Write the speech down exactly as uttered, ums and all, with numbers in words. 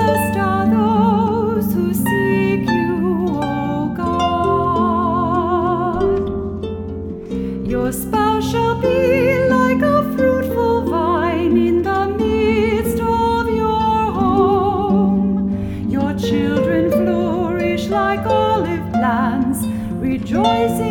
Blessed are those who seek you, O God. Your spouse shall be like a fruitful vine in the midst of your home. Your children flourish like olive plants, rejoicing